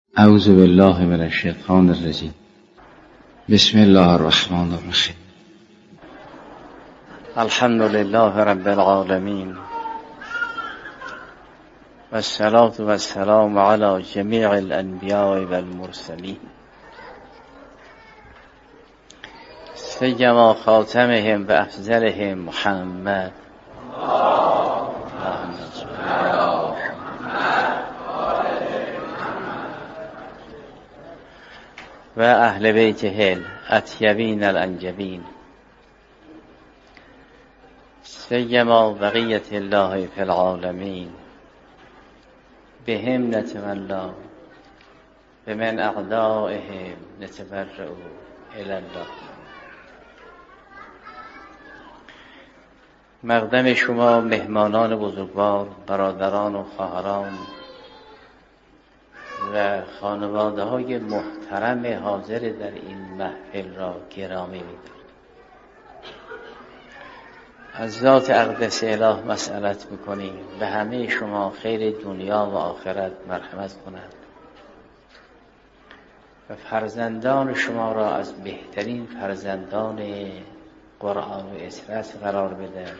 اعوذ بالله من الشیطان الرجیم. بسم الله الرحمن الرحیم. الحمد لله رب العالمین و الصلاة و السلام علی جمیع الانبیاء و المرسلین سیما خاتمهم و افضلهم محمد و اهل بیته الاطیبین الانجبین سیما بقیت الله فی العالمین بهم نتولا و من اعدائهم نتبرأ الی الله. مقدم شما مهمانان بزرگوار، برادران و خواهران و خانواده های محترم حاضر در این محفل را گرامی می‌دارم. از ذات اقدس اله مسئلت می‌کنیم به همه شما خیر دنیا و آخرت مرحمت کند و فرزندان شما را از بهترین فرزندان قرآن و اطهارات قرار بدهد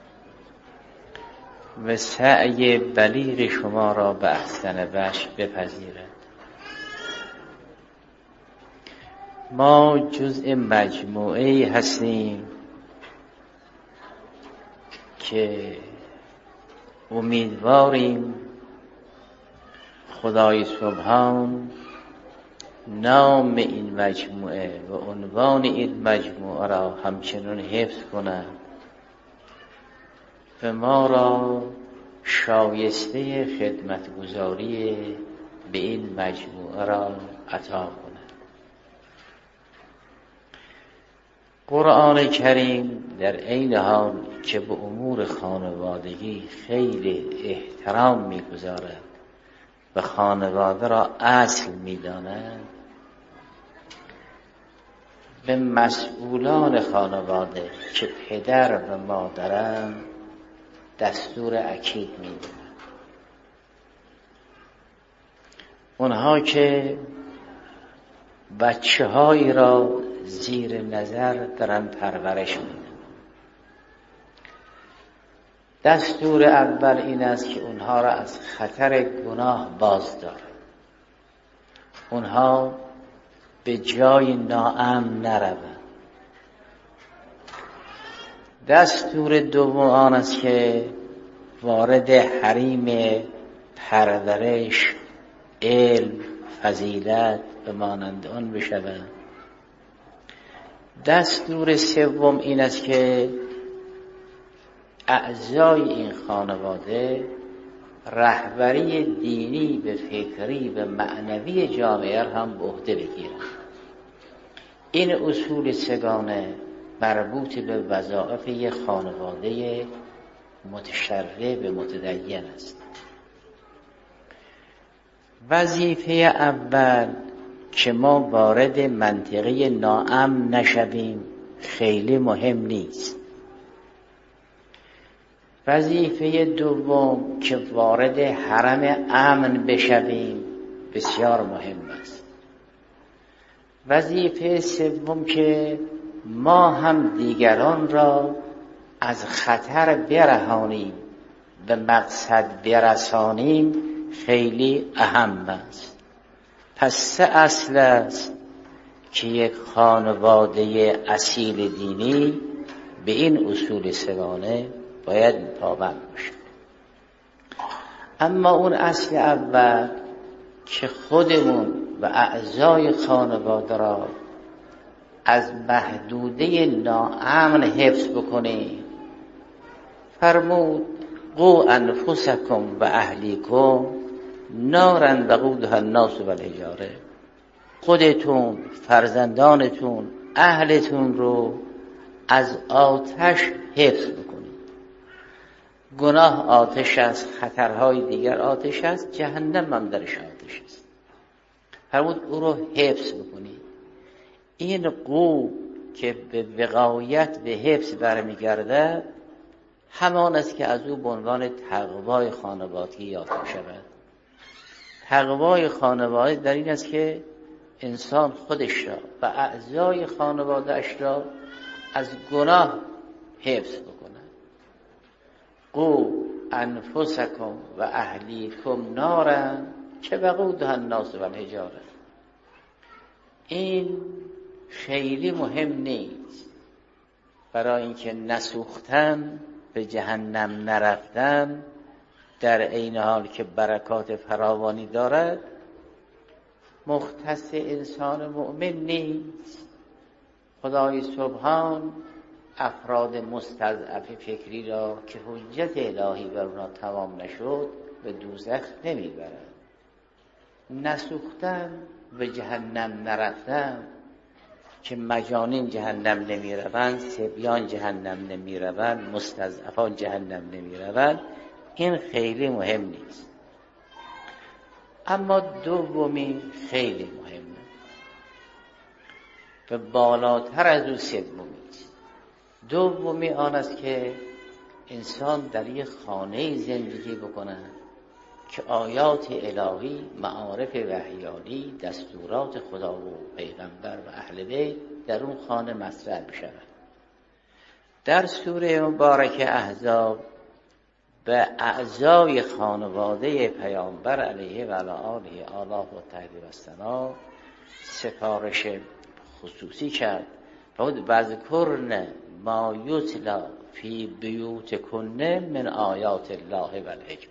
و سعی بلیغ شما را به احسن وجه بپذیرد. ما جزء مجموعه هستیم که امیدواریم خدای سبحان نام این مجموعه و عنوان این مجموعه را همچنان حفظ کند و ما را شایسته خدمتگزاری به این مجموعه را عطا کند. قرآن کریم در عین حال که به امور خانوادگی خیلی احترام می‌گذارد و خانواده را اصل می‌داند، به مسئولان خانواده که پدر و مادرند دستور اکید می‌دهد. اونها که بچه‌هایی را زیر نظر دارن پرورش میدن، دستور اول این است که اونها را از خطر گناه باز دارد، اونها به جای ناامن نروند. دستور دوم آن است که وارد حریم پرورش، علم، فضیلت و مانند آن بشوند. دستور سوم این است که اعضای این خانواده رهبری دینی و فکری و معنوی جامعه را هم به عهده بگیرند. این اصول سگانه مربوط به وظایف یک خانواده متشرع و متدین است. وظیفه اول که ما وارد منطقه ناامن نشویم خیلی مهم نیست. وظیفه دوم که وارد حرم امن بشویم بسیار مهم است. وظیفه سوم که ما هم دیگران را از خطر برهانیم به مقصد برسانیم خیلی اهم است. پس سه اصل است که یک خانواده اصیل دینی به این اصول سگانه باید پابند باشد. اما اون اصل اول که خودمون و اعضای خانواده را از محدوده ناامن حفظ بکنیم، فرمود قو انفسکم و اهلیکم نارا وقودها الناس والحجاره. خودتون، فرزندانتون، اهلتون رو از آتش حفظ بکنید. گناه آتش است، خطرهای دیگر آتش است، جهنم هم درش آتش است. فرمود او رو حفظ بکنید. این قو که به وقایت به حفظ برمیگرده همان است که از او به عنوان تقوای خانوادگی یاد شود. تقوای خانواده در این است که انسان خودش را و اعضای خانواده‌اش را از گناه حفظ بکنه. قو انفسکم و اهلیکم نارا که وقودها الناس والحجاره. این خیلی مهم نیست برای اینکه نسوختن، به جهنم نرفتن، در عین حال که برکات فراوانی دارد، مختص انسان مؤمن نیست. خدای سبحان افراد مستضعف فکری را که حجت الهی بر اونها تمام نشد به دوزخ نمیبرد. نسوختن، به جهنم نرفتن، که مجانین جهنم نمیروند، صبیان جهنم نمیروند، مستضعفان جهنم نمیروند، این خیلی مهم نیست. اما دومی خیلی مهمه و بالاتر از او سومی است. دومی آن است که انسان در یک خانه زندگی بکنه که آیات الهی، معارف وحیانی، دستورات خدا و پیغمبر و اهل بیت در اون خانه مطرح بشود. در سوره مبارک احزاب به اعضای خانواده پیامبر علیه و علی آله آلاف و تحریر و ثنا سفارش خصوصی کرد و وذکرن ما یتلی فی بیوتکن من آیات الله و الحکمه.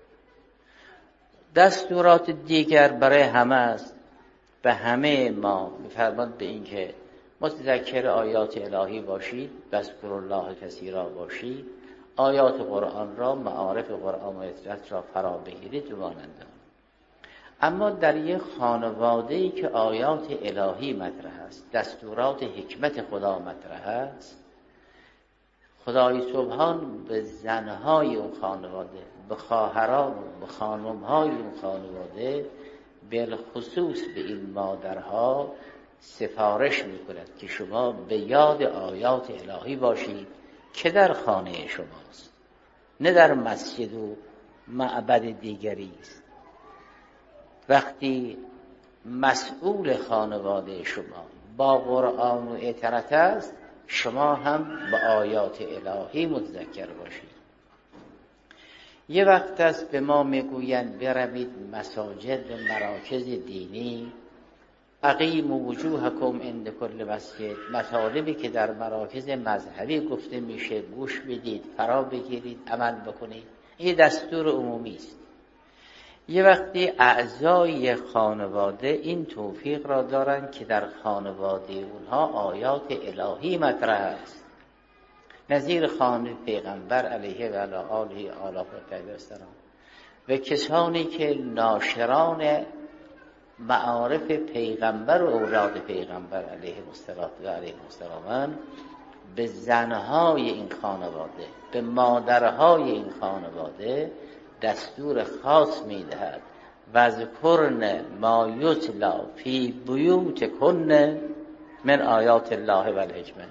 دستورات دیگر برای همه است، به همه ما می‌فرماید به این که متذکر آیات الهی باشید، بذکر الله کثیرا باشید، آیات قرآن را، معارف قرآن و اطلاعات را فرا بگیرید و مانند. اما در یک خانواده‌ای که آیات الهی مطرح است، دستورات حکمت خدا مطرح است، خدای سبحان به زنهای اون خانواده، به خواهران و به خانمهای اون خانواده، بالخصوص به این مادرها سفارش میکند که شما به یاد آیات الهی باشید که در خانه شماست، نه در مسجد و معبد دیگری است. وقتی مسئول خانواده شما با قرآن و اطاعت است، شما هم به آیات الهی متذکر باشید. یه وقت است به ما میگویند بروید مساجد و مراکز دینی، اقیموا وجوهکم عند کل مسجد، مطالبی که در مراکز مذهبی گفته میشه گوش بدید، فرا بگیرید، عمل بکنید. این دستور عمومی است. یه وقتی اعضای خانواده این توفیق را دارند که در خانواده اونها آیات الهی مطرح است، نظیر خانه پیغمبر علیه و علی آله آلاف و پیغمبران و کسانی که ناشران معارف پیغمبر و اولاد پیغمبر علیه السلام، به زنهای این خانواده، به مادرهای این خانواده دستور خاص میدهد وذکرن ما یتلی فی بیوتکن من آیات الله و الحکمه.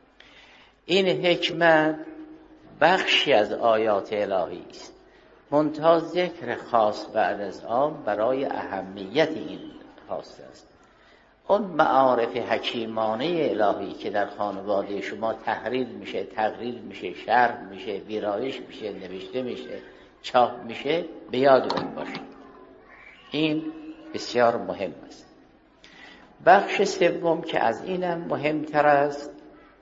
این حکمت بخشی از آیات الهی است، منتها ذکر خاص بعد از آن برای اهمیت این خاص است. اون معارف حکیمانه الهی که در خانواده شما تحریر میشه، تقریر میشه، شرح میشه، ویرایش میشه، نوشته میشه، چاپ میشه، به یاد اون باشید. این بسیار مهم است. بخش سوم که از اینم مهمتر است،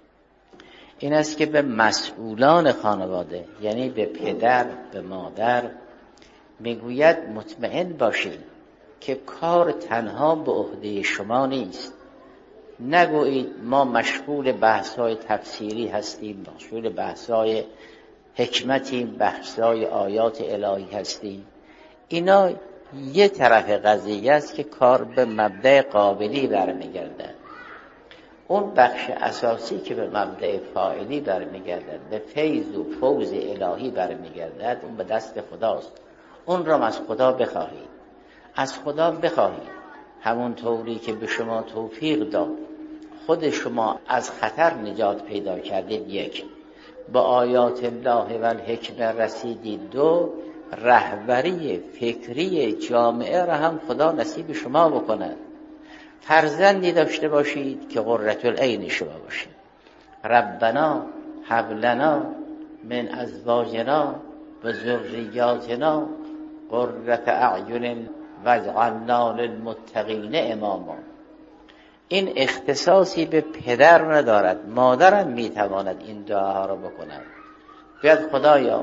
این است که به مسئولان خانواده، یعنی به پدر، به مادر میگوید مطمئن باشید که کار تنها به عهده شما نیست. نگویید ما مشغول بحث‌های تفسیری هستیم، مشغول بحث‌های حکمتیم، بحث‌های آیات الهی هستیم. اینا یه طرف قضیه است که کار به مبدأ قابلی برمیگردد. اون بخش اساسی که به مبدأ فاعلی برمیگردد، به فیض و فوز الهی برمیگردد، اون به دست خداست. اون را از خدا بخواهید، از خدا بخواهید همون طوری که به شما توفیق داد خود شما از خطر نجات پیدا کردید، یک، با آیات الله و الحکمه رسیدید، دو، رهبری فکری جامعه را هم خدا نصیب شما بکند. فرزندی داشته باشید که قرة العین شما باشید. ربنا هب لنا من ازواجنا و ذریاتنا قرة اعین واجعلنا للمتقین اماما. این اختصاصی به پدر ندارد، مادرم میتواند این دعاها را بکند. بیاد خدایا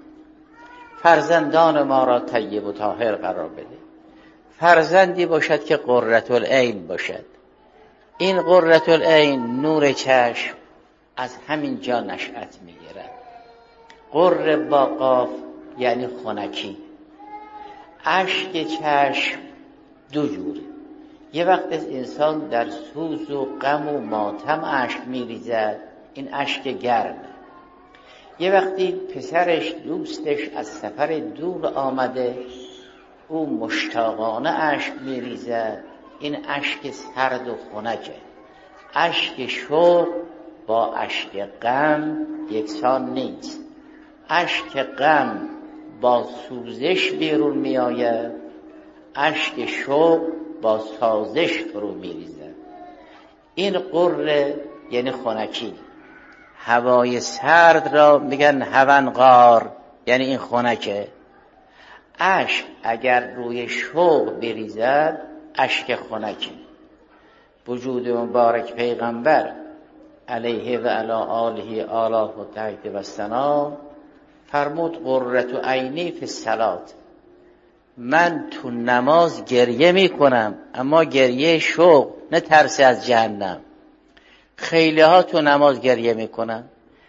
فرزندان ما را طیب و طاهر قرار بده، فرزندی باشد که قرة العین باشد. این قرة العین، نور چشم، از همین جا نشأت میگیرد. قر با قاف یعنی خنکی. اشک چشم دو جوره. یه وقت از انسان در سوز و غم و ماتم اشک میریزد، این اشک گرمه. یه وقتی پسرش دوستش از سفر دور آمده، او مشتاقانه اشک میریزد، این اشک سرد و خنکه. اشک شوق با اشک غم یکسان نیست. اشک غم با سوزش بیرون می آید، اشک شوق با سازش فرو می ریزد. این قره یعنی خنکی. هوای سرد را میگن هونقار، یعنی این خنکه. اشک اگر روی شوق بریزد اشک خنکی. وجود مبارک پیغمبر علیه و علی آله آلاف و تحت و سلام فرمود قرة عینی فی الصلات. من تو نماز گریه میکنم، اما گریه شوق، نه ترس از جهنم. خیلی ها تو نماز گریه میکنن.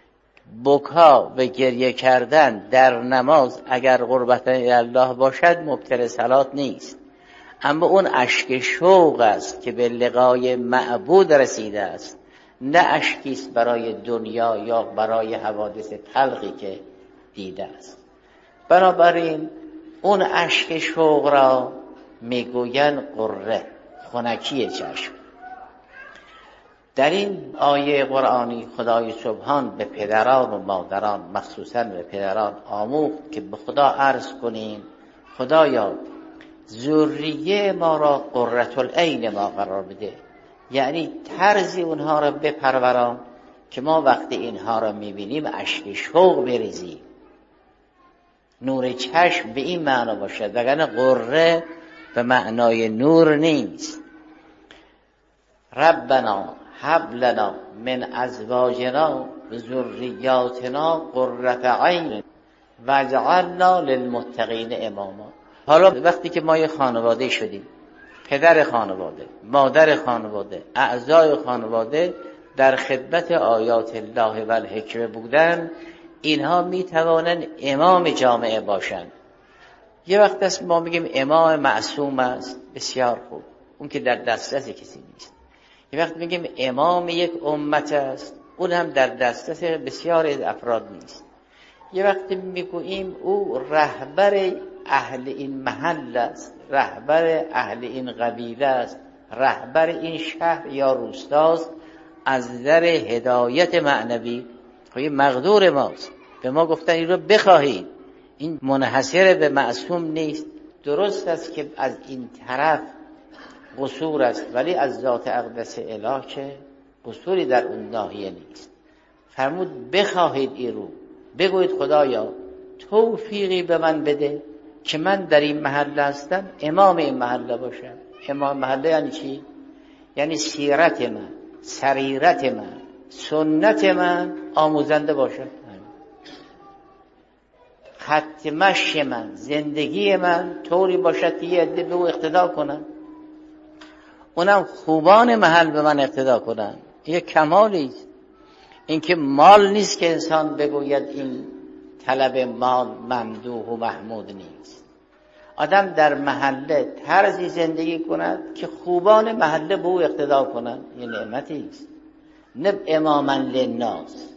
بکا و گریه کردن در نماز اگر قربت الله باشد مبطل صلات نیست، اما اون اشک شوق است که به لقای معبود رسیده است، نه اشکیست برای دنیا یا برای حوادث تلخی که دیده است. بنابراین اون اشک شوق را میگوین قره، خنکی چشم. در این آیه قرآنی خدای سبحان به پدران و مادران، مخصوصا به پدران آموخت که به خدا عرض کنیم خدایا ذریه ما را قرة العین ما قرار بده، یعنی طرزی اونها را بپروران که ما وقتی اینها را میبینیم اشک شوق بریزیم. نور چشم به این معنا باشد، وگرنه قره به معنای نور نیست. ربنا هب لنا من ازواجنا و ذریاتنا قرة عین واجعلنا للمتقین اماما. حالا وقتی که ما یه خانواده شدیم، پدر خانواده، مادر خانواده، اعضای خانواده در خدمت آیات الله و الحکمه بودن، اینها می توانند امام جامعه باشند. یه وقت است ما میگیم امام معصوم است، بسیار خوب، اون که در دسترس کسی نیست. یه وقت میگیم امام یک امت است، اون هم در دسترس بسیار افراد نیست. یه وقت میگوییم او رهبر اهل این محل است، رهبر اهل این قبیله است، رهبر این شهر یا روستاست، از نظر هدایت معنوی خواهی مقدور ماست. به ما گفتن این رو بخواهید، این منحصر به معصوم نیست. درست است که از این طرف قصور است، ولی از ذات اقدس اله که قصوری در اون ناحیه نیست. فرمود بخواهید این رو، بگوید خدایا توفیقی به من بده که من در این محله هستم امام این محله باشم. امام محله یعنی چی؟ یعنی سیرت من، سریرت من، سنت من آموزنده باشد. خط مشی من، زندگی من طوری باشد که یه عده به او اقتدا کنن، اونم خوبان محل به من اقتدا کنن. این کمالی است. این که مال نیست که انسان بگوید این طلب مال ممدوح و محمود نیست. آدم در محله طرزی زندگی کند که خوبان محله به او اقتدا کنند، این نعمتی است. نه اماما للناس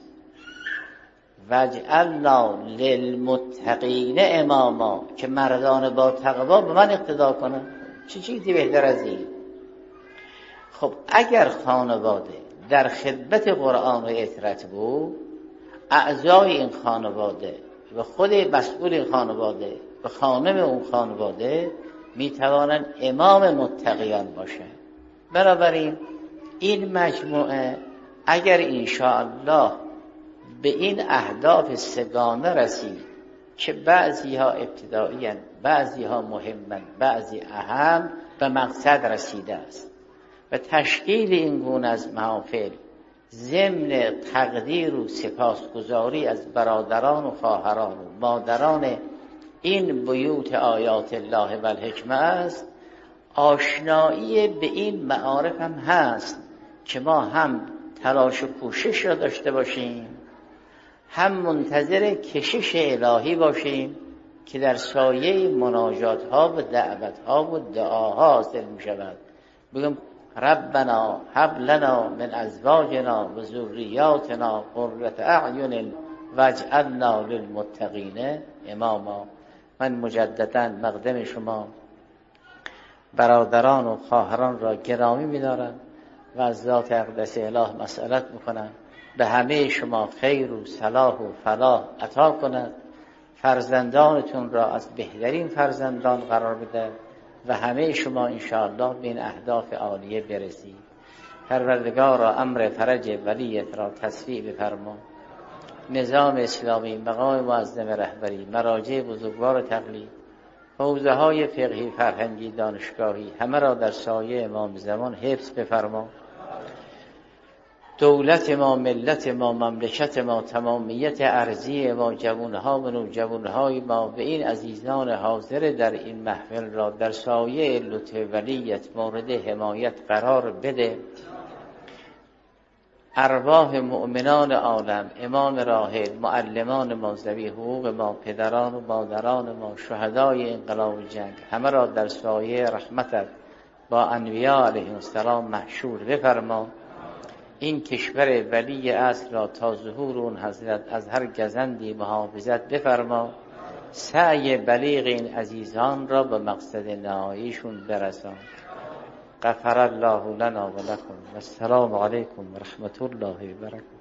واجعلنا للمتقین اماما، که مردان با تقوا به من اقتدا کنند. چه چیزی بهتر از این؟ خب اگر خانواده در خدمت قرآن و اطرت بود، اعضای این خانواده و خود مسئول این خانواده و خانم اون خانواده میتوانند امام متقیان باشند. بنابراین این مجموعه اگر انشاءالله به این اهداف سگانه رسید که بعضی ها ابتدایی هستند، بعضی ها مهمند، بعضی اهم، به مقصد رسیده است و تشکیل این گونه از محافل ضمن تقدیر و سپاسگزاری از برادران و خواهران و مادران این بیوت آیات الله و الحکمه است. آشنایی به این معارف هم هست که ما هم تلاش و کوشش را داشته باشیم، هم منتظر کشش الهی باشیم که در سایه مناجات ها و دعوت ها و دعاها حاصل می شود. بگم ربنا هب لنا من ازواجنا و ذریاتنا قرة اعین واجعلنا للمتقین اماما. من مجددا مقدم شما برادران و خواهران را گرامی می‌دارم و از ذات اقدس اله مسئلت میکنم به همه شما خیر و صلاح و فلاح عطا کند، فرزندانتون را از بهترین فرزندان قرار بده و همه شما انشاءالله به این اهداف عالیه برسید. پروردگار را امر فرج ولیت را تصفیع بفرما. نظام اسلامی، مقام معظم رهبری، مراجع بزرگوار تقلید، حوزه های فقهی، فرهنگی، دانشگاهی، همه را در سایه امام زمان حفظ بفرما. دولت ما، ملت ما، مملکت ما، تمامیت ارضی ما، جوانها و نوجوانهای ما و این عزیزان حاضر در این محفل را در سایه لطف ولیت مورد حمایت قرار بده. ارواح مؤمنان عالم، امام راحل، معلمان ما، ذوی حقوق ما، پدران و مادران ما، شهدای انقلاب جنگ، همه را در سایه رحمتت با انبیاء علیهم السلام محشور بفرما. این کشور ولی اصل را تا ظهور اون حضرت از هر گزندی محافظت بفرما. سعی بلیغ این عزیزان را به مقصد نهاییشون برسان. غفر الله لنا و لکم و السلام علیکم و رحمت الله و برکاته.